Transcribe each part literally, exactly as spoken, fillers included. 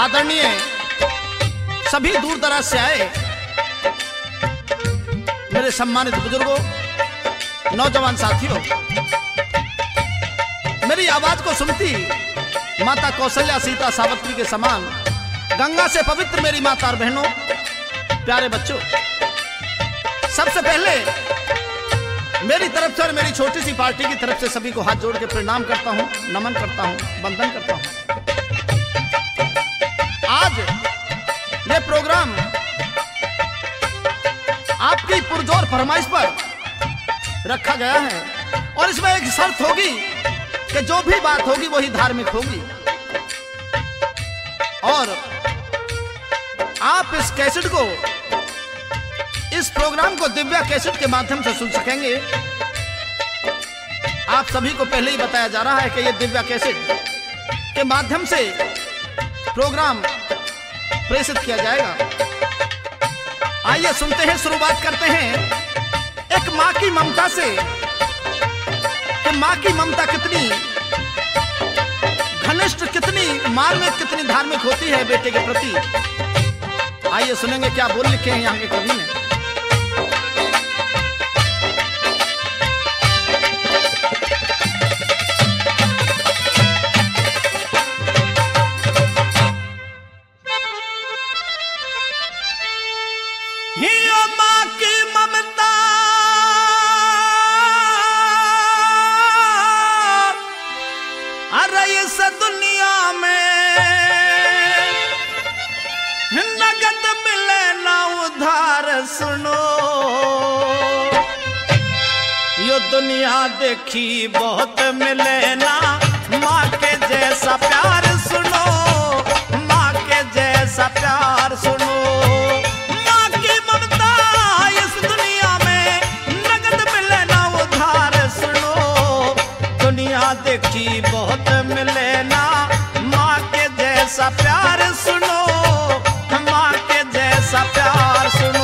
आदरणीय सभी दूर दराज से आए मेरे सम्मानित बुजुर्गों, नौजवान साथियों, मेरी आवाज को सुनती माता कौशल्या सीता सावित्री के समान गंगा से पवित्र मेरी माता और बहनों, प्यारे बच्चों, सबसे पहले मेरी तरफ से और मेरी छोटी सी पार्टी की तरफ से सभी को हाथ जोड़ के प्रणाम करता हूं, नमन करता हूं, वंदन करता हूं। आज ये प्रोग्राम आपकी पुरजोर फरमाइश पर रखा गया है और इसमें एक शर्त होगी कि जो भी बात होगी वही धार्मिक होगी और आप इस कैसेट को, इस प्रोग्राम को दिव्या कैसेट के माध्यम से सुन सकेंगे। आप सभी को पहले ही बताया जा रहा है कि यह दिव्या कैसेट के माध्यम से प्रोग्राम प्रेषित किया जाएगा। आइए सुनते हैं, शुरुआत करते हैं एक मां की ममता से कि मां की ममता कितनी घनिष्ठ, कितनी मार्मिक, कितनी धार्मिक होती है बेटे के प्रति। आइए सुनेंगे क्या बोल लिखे हैं यहाँ के कवि ने। मां की ममता अरे इस दुनिया में नगद मिले ना उधार, सुनो यो दुनिया देखी बहुत मिले ना माँ के जैसा प्यार, सुनो माँ के जैसा प्यार, सुनो देखी बहुत मिले ना माँ के जैसा प्यार, सुनो माँ के जैसा प्यार, सुनो।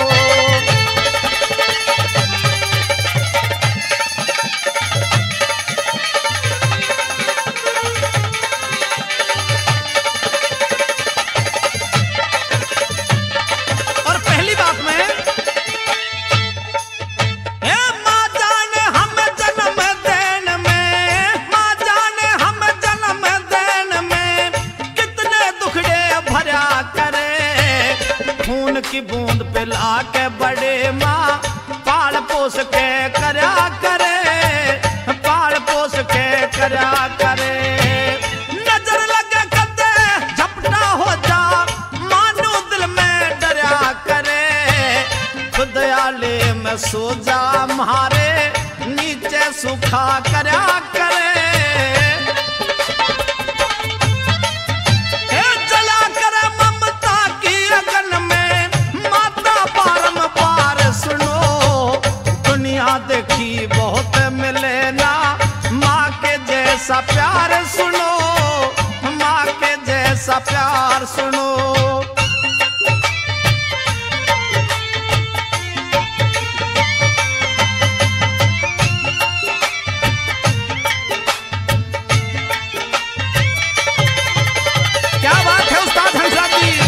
और पहली बात में की बूंद पिला के बड़े माँ पाल पोस के करया करे, पाल पोस के करया करे। नजर लगे कदे झपटा हो जा, मानो दिल में डरा करे। खुद आले में सो जा मारे नीचे सुखा करया करे। देखी बहुत मिले ना माँ के जैसा प्यार, सुनो माँ के जैसा प्यार, सुनो। क्या बात है उस्ताद हंसराज जी।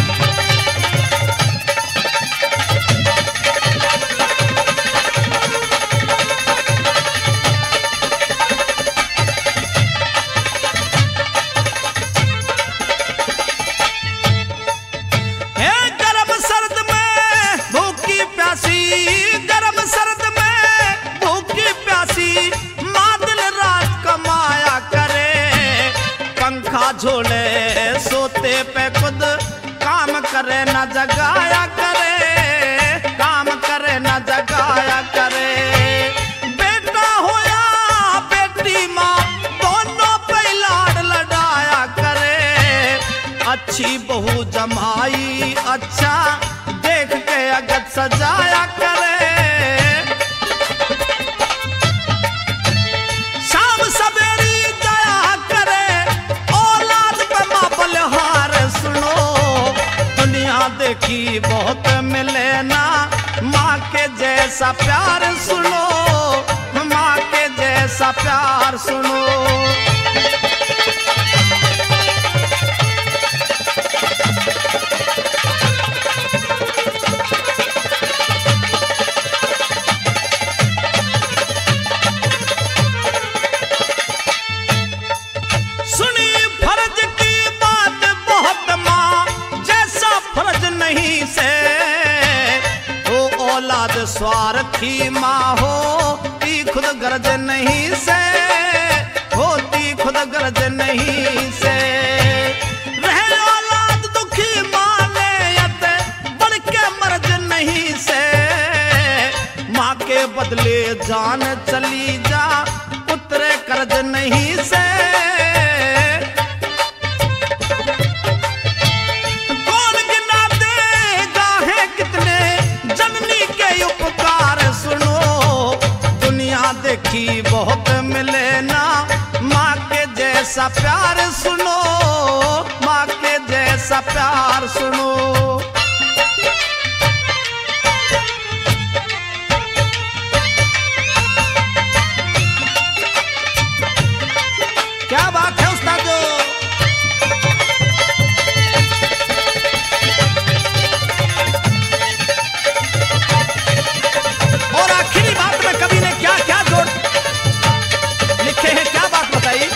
झोले सोते पे खुद काम करे न जगाया करे, काम करे न जगाया करे। बेटा होया बेटी माँ दोनों पे लाड लड़ाया करे। अच्छी बहू जमाई अच्छा देख के अगत सजाया करे। शाम सवेरी जाया करे औलाद पे माँ बलिहार, सुनो दुनिया देखी बहुत मिले ना माँ के जैसा प्यार, सुनो माँ के जैसा प्यार, सुनो। स्वार्थी माँ होती खुद गर्ज नहीं से, होती खुद गर्ज नहीं से। रहे औलाद दुखी माँ लेयत बढ़ के मर्ज नहीं से। माँ के बदले जान चली जा उतरे कर्ज नहीं से। कौन गिना देगा है कितने जननी के उपकार सुनो। दुनिया देखी बहुत मिले ना माँ के जैसा प्यार सुनो, माँ के जैसा प्यार सुनो। क्या बात है उस्तादो। और आखिरी बात में कवि ने क्या क्या जोड़ लिखे हैं, क्या बात बताइए।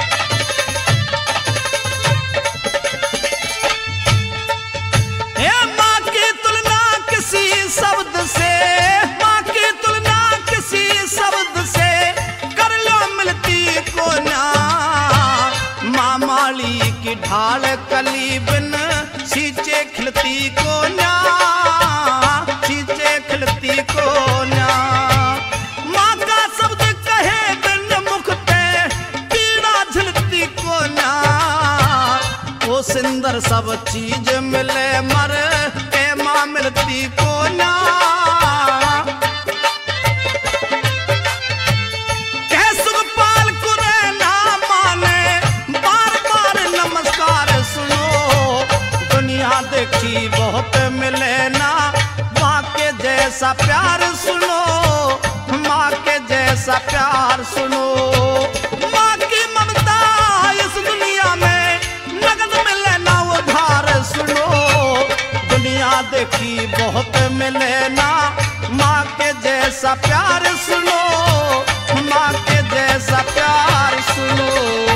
माँ की तुलना किसी शब्द से, माँ की तुलना किसी शब्द से कर लो मिलती को ना। माँ माली की ढाल कली बिन सींचे खिलती को ना, सींचे खिलती को ना। माँ का शब्द कहे बिन मुख पे पीड़ा झिलती को ना। वो सुंदर सब चीज मिले मर ए माँ मिलती को ना। कह सुखपाल कुरैना माने बार बार नमस्कार सुनो। दुनिया देखी बहुत मिले ना माँ के जैसा प्यार सुनो, माँ के जैसा प्यार सुनो। माँ की ममता इस दुनिया में नगद मिले ना उधार सुनो। दुनिया देखी बहुत मिले ना माँ के जैसा प्यार सुनो, माँ के जैसा प्यार सुनो।